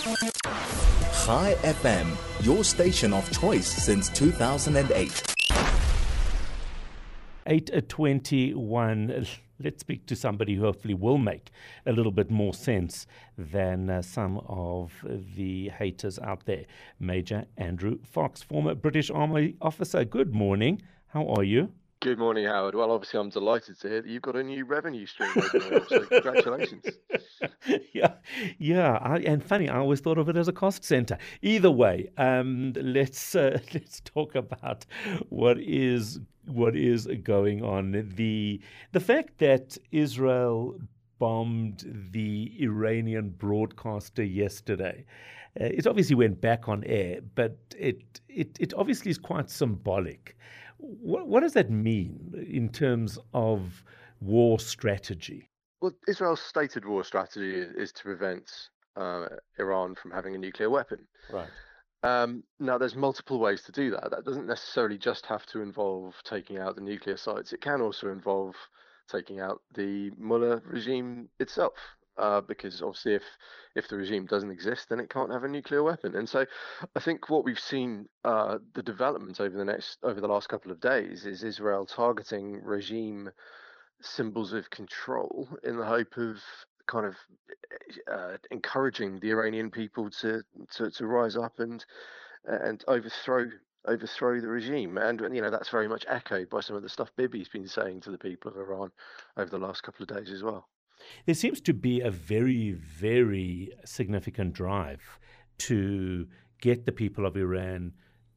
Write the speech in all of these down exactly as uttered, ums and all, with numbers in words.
Chai F M, your station of choice since two thousand eight. eight twenty-one. Let's speak to somebody who hopefully will make a little bit more sense than uh, some of the haters out there. Major Andrew Fox, former British Army officer. Good morning. How are you? Good morning, Howard. Well, obviously, I'm delighted to hear that you've got a new revenue stream opening up, so congratulations. yeah, yeah, I, and funny, I always thought of it as a cost center. Either way, um, let's uh, let's talk about what is what is going on. The the fact that Israel bombed the Iranian broadcaster yesterday. Uh, it obviously went back on air, but it it it obviously is quite symbolic. What, what does that mean in terms of war strategy? Well, Israel's stated war strategy is, is to prevent uh, Iran from having a nuclear weapon. Right. Um, now, there's multiple ways to do that. That doesn't necessarily just have to involve taking out the nuclear sites. It can also involve taking out the Mullah regime itself. Uh, because obviously, if if the regime doesn't exist, then it can't have a nuclear weapon. And so, I think what we've seen, uh, the development over the next over the last couple of days, is Israel targeting regime symbols of control in the hope of kind of uh, encouraging the Iranian people to, to to rise up and and overthrow overthrow the regime. And you know that's very much echoed by some of the stuff Bibi's been saying to the people of Iran over the last couple of days as well. There seems to be a very, very significant drive to get the people of Iran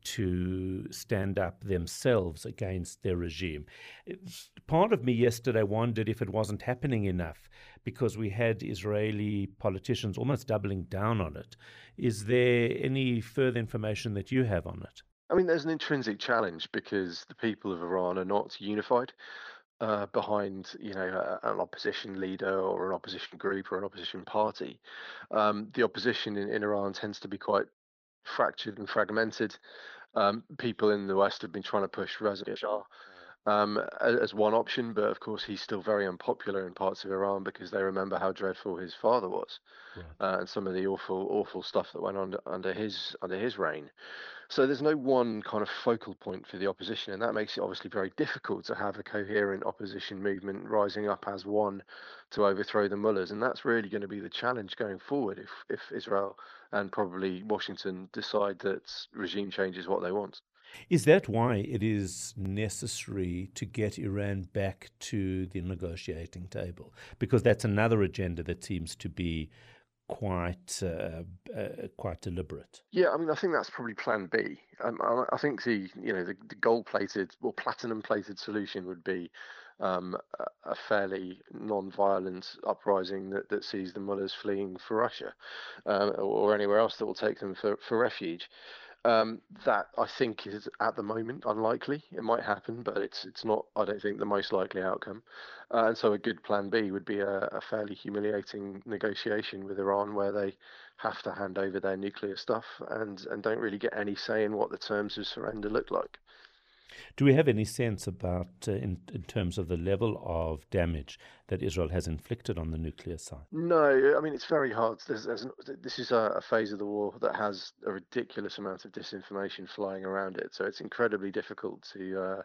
to stand up themselves against their regime. It's, part of me yesterday wondered if it wasn't happening enough because we had Israeli politicians almost doubling down on it. Is there any further information that you have on it? I mean, there's an intrinsic challenge because the people of Iran are not unified. Uh, behind, you know, uh, an opposition leader or an opposition group or an opposition party. Um, the opposition in, in Iran tends to be quite fractured and fragmented. Um, people in the West have been trying to push Reza Shah um, as one option, but of course he's still very unpopular in parts of Iran because they remember how dreadful his father was, Right. uh, and some of the awful, awful stuff that went on under his under his reign. So there's no one kind of focal point for the opposition, and that makes it obviously very difficult to have a coherent opposition movement rising up as one to overthrow the mullahs. And that's really going to be the challenge going forward if, if Israel and probably Washington decide that regime change is what they want. Is that why it is necessary to get Iran back to the negotiating table? Because that's another agenda that seems to be quite uh, uh, quite deliberate. Yeah, I mean, I think that's probably Plan B. Um, I, I think the you know the, the gold-plated or platinum-plated solution would be um, a, a fairly non-violent uprising that, that sees the mullahs fleeing for Russia um, or, or anywhere else that will take them for, for refuge. Um, that I think is at the moment unlikely. It might happen, but it's it's not. I don't think the most likely outcome. Uh, and so a good plan B would be a, a fairly humiliating negotiation with Iran, where they have to hand over their nuclear stuff and and don't really get any say in what the terms of surrender look like. Do we have any sense about, uh, in, in terms of the level of damage that Israel has inflicted on the nuclear side? No, I mean, it's very hard. There's, there's, this is a, a phase of the war that has a ridiculous amount of disinformation flying around it. So it's incredibly difficult to uh,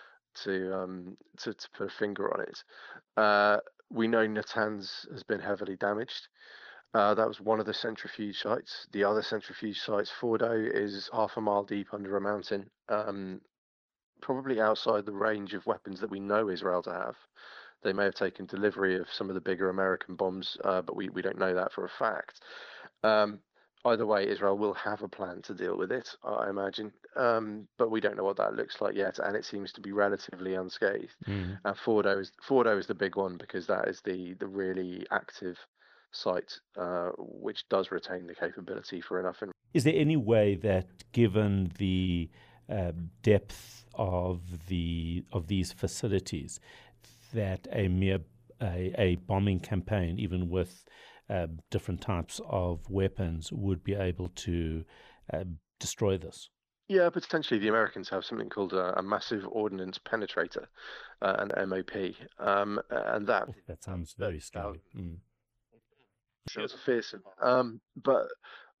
to, um, to to put a finger on it. Uh, we know Natanz has been heavily damaged. Uh, that was one of the centrifuge sites. The other centrifuge sites, Fordo, is half a mile deep under a mountain. Um, probably outside the range of weapons that we know Israel to have. They may have taken delivery of some of the bigger American bombs, uh, but we, we don't know that for a fact. Um, either way, Israel will have a plan to deal with it, I imagine, um, but we don't know what that looks like yet, and it seems to be relatively unscathed. Mm. And Fordo is Fordo is the big one because that is the the really active site, uh, which does retain the capability for enough. In- is there any way that, given the uh, depth of the of these facilities, that a mere a, a bombing campaign, even with uh, different types of weapons, would be able to uh, destroy this? Yeah, potentially. The Americans have something called a, a massive ordnance penetrator, uh, an M O P, um, and that that sounds very scary. Mm. Sounds fearsome. Um, but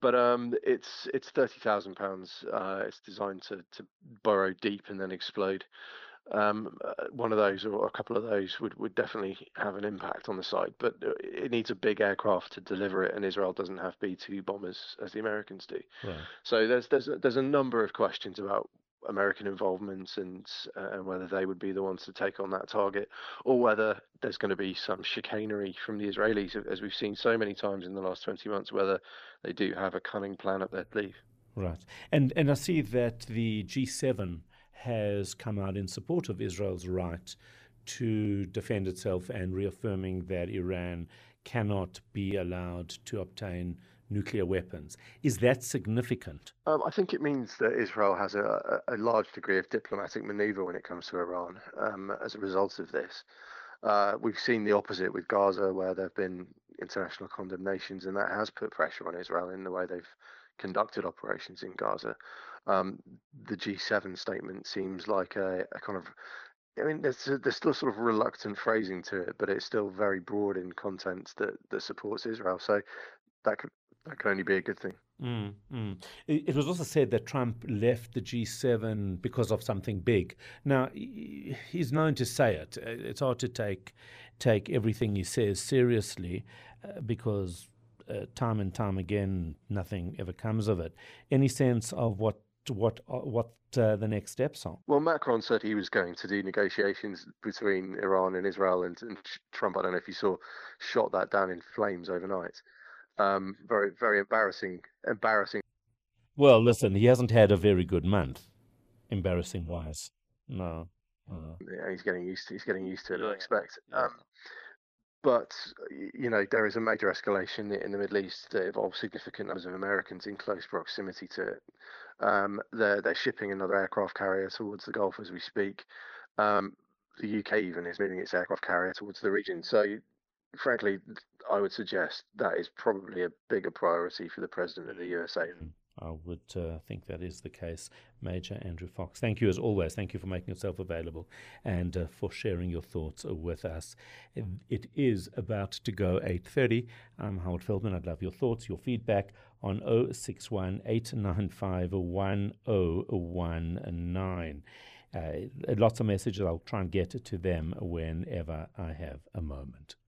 but um, it's it's thirty thousand pounds. Uh, it's designed to to burrow deep and then explode. Um, uh, one of those or a couple of those would, would definitely have an impact on the site, but uh, it needs a big aircraft to deliver it, and Israel doesn't have B two bombers as the Americans do. Right. So there's there's a, there's a number of questions about American involvement and uh, and whether they would be the ones to take on that target, or whether there's going to be some chicanery from the Israelis, as we've seen so many times in the last twenty months, whether they do have a cunning plan up their sleeve. Right. And and I see that the G seven has come out in support of Israel's right to defend itself and reaffirming that Iran cannot be allowed to obtain nuclear weapons. Is that significant? Um, I think it means that Israel has a, a, a large degree of diplomatic maneuver when it comes to Iran um, as a result of this. Uh, we've seen the opposite with Gaza, where there have been international condemnations, and that has put pressure on Israel in the way they've conducted operations in Gaza. Um, the G seven statement seems like a, a kind of, I mean, there's, there's still sort of reluctant phrasing to it, but it's still very broad in content that, that supports Israel. So that could that could only be a good thing. Mm, mm. It, it was also said that Trump left the G seven because of something big. Now, he's known to say it. It's hard to take take everything he says seriously uh, because uh, time and time again, nothing ever comes of it. Any sense of what what what uh, the next steps are? Well, Macron said he was going to do negotiations between Iran and Israel, and, and Trump, I don't know if you saw, shot that down in flames overnight. Um, very, very embarrassing, embarrassing. Well, listen, he hasn't had a very good month, embarrassing wise. No, no. Yeah, he's getting used to. He's getting used to it. Yeah. I expect. Yeah. Um, but you know, there is a major escalation in the Middle East that involves significant numbers of Americans in close proximity to it. Um, they're they're shipping another aircraft carrier towards the Gulf as we speak. Um, the U K even is moving its aircraft carrier towards the region. So, frankly, I would suggest that is probably a bigger priority for the president of the U S A. I would uh, think that is the case. Major Andrew Fox, thank you as always. Thank you for making yourself available and uh, for sharing your thoughts with us. It, it is about to go eight thirty. I'm Howard Feldman. I'd love your thoughts, your feedback on zero six one, eight nine five, one zero one nine. Uh, lots of messages. I'll try and get to them whenever I have a moment.